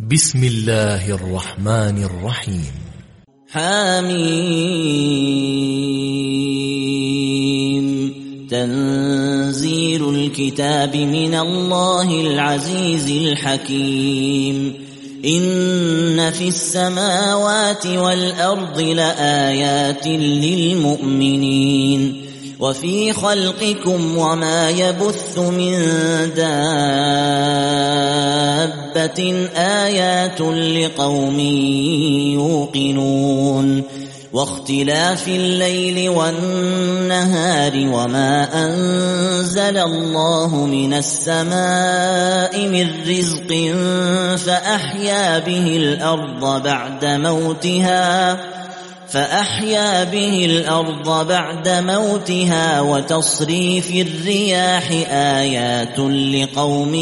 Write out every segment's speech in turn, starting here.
بسم الله الرحمن الرحيم. حميم. تنزيل الكتاب من الله العزيز الحكيم. إن في السماوات والأرض لآيات للمؤمنين وفي خلقكم وما يبث من دابة آيات لقوم يوقنون واختلاف الليل والنهار وما أنزل الله من السماء من رزق فأحيا به الأرض بعد موتها وتصريف الرياح آيات لقوم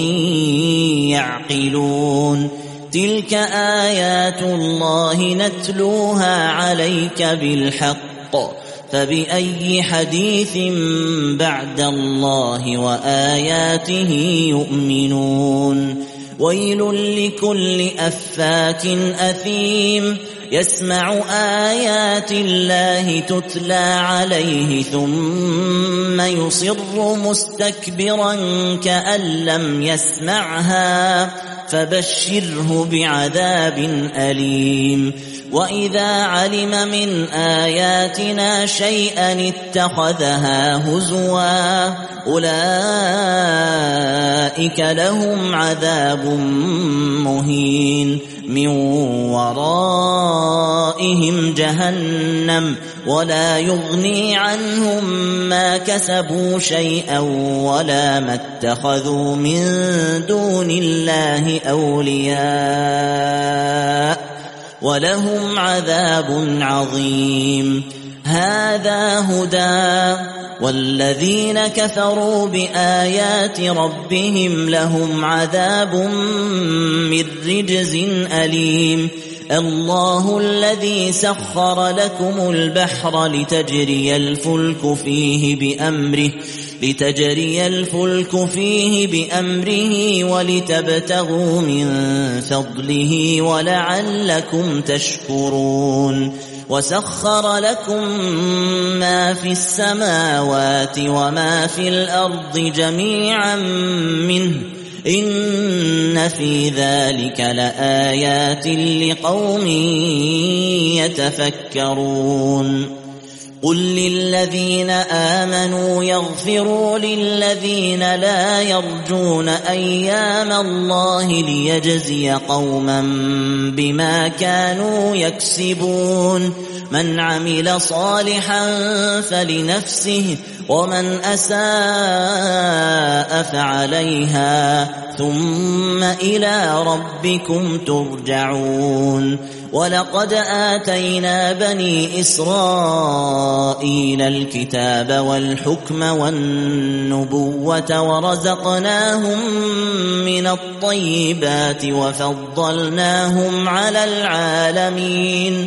يعقلون. تلك آيات الله نتلوها عليك بالحق فبأي حديث بعد الله وآياته يؤمنون. ويل لكل أفاك أثيم يسمع آيات الله تتلى عليه ثم يصر مستكبرا كأن لم يسمعها فبشره بعذاب أليم. وإذا علم من آياتنا شيئا اتخذها هزوا أولئك لهم عذاب مهين من ورائهم جهنم ولا يغني عنهم ما كسبوا شيئا ولا ما اتخذوا من دون الله أولياء ولهم عذاب عظيم. هذا هدى والذين كفروا بآيات ربهم لهم عذاب من رجز أليم. الله الذي سخر لكم البحر لتجري الفلك فيه بأمره ولتبتغوا من فضله ولعلكم تشكرون. وسخر لكم ما في السماوات وما في الأرض جميعا منه إن في ذلك لآيات لقوم يتفكرون. قل للذين آمنوا يغفروا للذين لا يرجون أيام الله ليجزي قوما بما كانوا يكسبون. من عمل صالحا فلنفسه ومن أساء فعليها ثم إلى ربكم ترجعون. ولقد آتينا بني إسرائيل الكتاب والحكم والنبوة ورزقناهم من الطيبات وفضلناهم على العالمين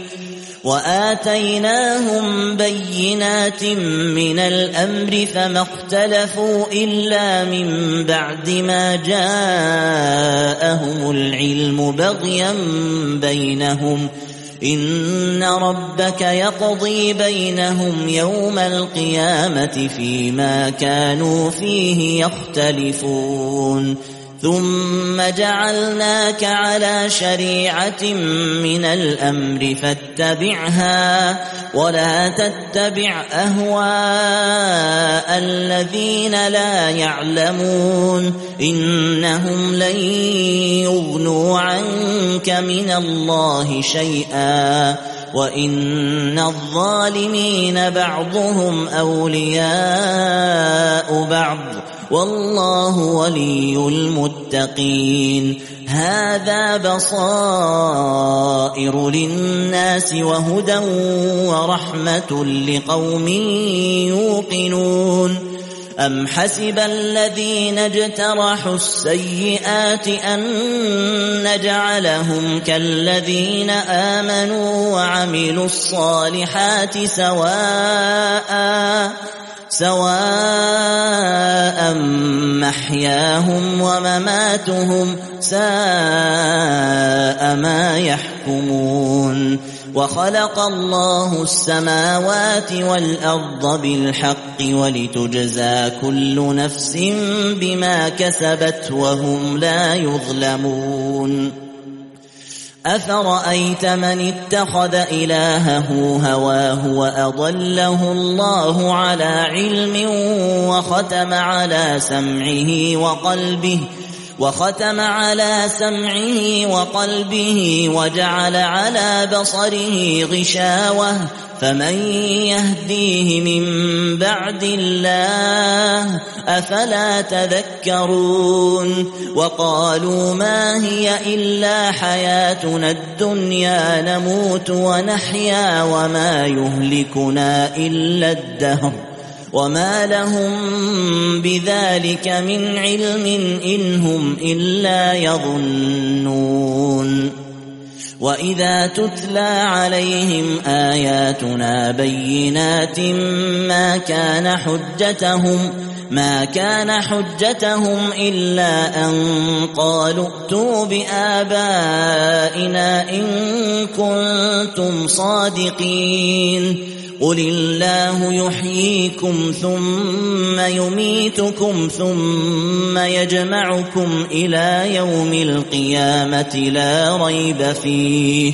وآتيناهم بينات من الأمر فما اختلفوا إلا من بعد ما جاءهم العلم بغيا بينهم. إن ربك يقضي بينهم يوم القيامة فيما كانوا فيه يختلفون. ثم جعلناك على شريعة من الأمر فاتبعها ولا تتبع أهواء الذين لا يعلمون إنهم لن يغنوا عنك من الله شيئا وإن الظالمين بعضهم أولياء بعض والله ولي المتقين. هذا بصائر للناس وهدى ورحمة لقوم يوقنون. أم حسب الذين اجترحوا السيئات أن نجعلهم كالذين آمنوا وعملوا الصالحات سواء محياهم ومماتهم ساء ساء ما يحكمون وخلق الله السماوات والأرض بالحق ولتجزى كل نفس بما كسبت وهم لا يظلمون أفرأيت من اتخذ إلهه هواه وأضله الله على علم وختم على سمعه وقلبه وجعل على بصره غشاوة فمن يهديه من بعد الله أفلا تذكرون وقالوا ما هي إلا حياتنا الدنيا نموت ونحيا وما يهلكنا إلا الدهر وما لهم بذلك من علم إن هم إلا يظنون وإذا تتلى عليهم آياتنا بينات ما كان حجتهم إلا أن قالوا ائتوا بآبائنا إن كنتم صادقين قل الله يحييكم ثم يميتكم ثم يجمعكم إلى يوم القيامة لا ريب فيه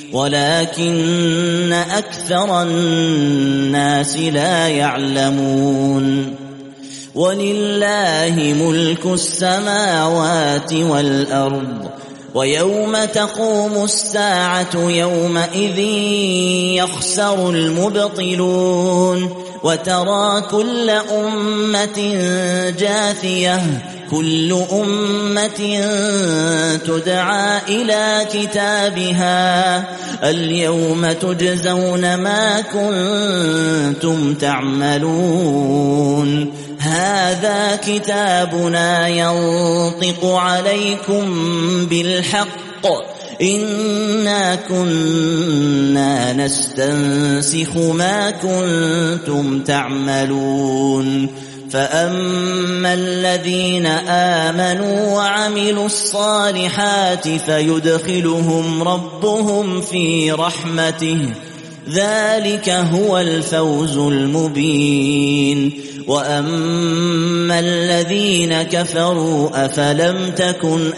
ولكن أكثر الناس لا يعلمون ولله ملك السماوات والأرض ويوم تقوم الساعة يومئذ يخسر المبطلون وترى كل أمة جاثية كل أمة تدعى إلى كتابها اليوم تجزون ما كنتم تعملون هذا كتابنا ينطق عليكم بالحق إنا كنا نستنسخ ما كنتم تعملون فأما الذين آمنوا وعملوا الصالحات فيدخلهم ربهم في رحمته ذلك هو الفوز المبين وأما الذين كفروا أفلم تكن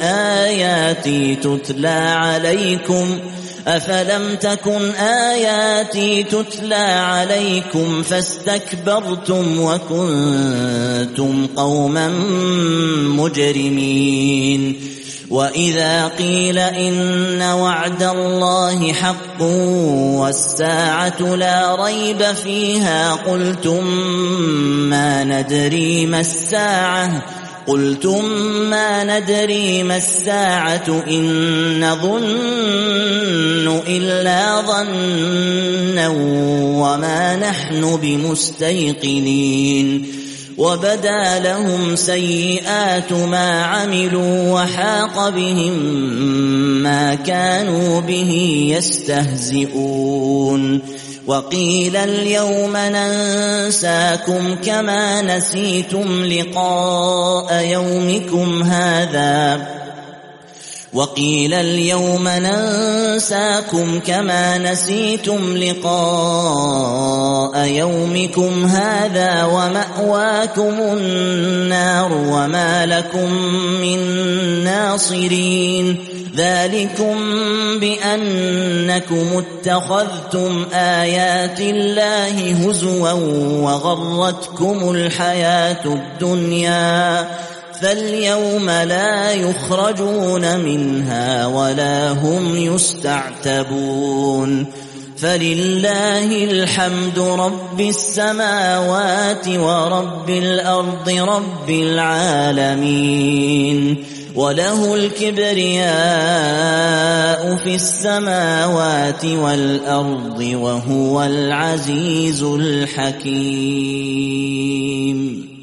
آياتي تتلى عليكم فاستكبرتم وكنتم قوما مجرمين وإذا قيل إن وعد الله حق والساعة لا ريب فيها قلتم ما ندري ما الساعة إن نظن إلا ظنا وما نحن بمستيقنين وبدا لهم سيئات ما عملوا وحاق بهم ما كانوا به يستهزئون وقيل اليوم ننساكم كما نسيتم لقاء يومكم هذا ومأواكم النار وما لكم من ناصرين ذلكم بأنكم اتخذتم آيات الله هزوا وغرتكم الحياة الدنيا فاليوم لا يخرجون منها ولا هم يستعتبون فلله الحمد رب السماوات ورب الأرض رب العالمين وله الكبرياء في السماوات والأرض وهو العزيز الحكيم.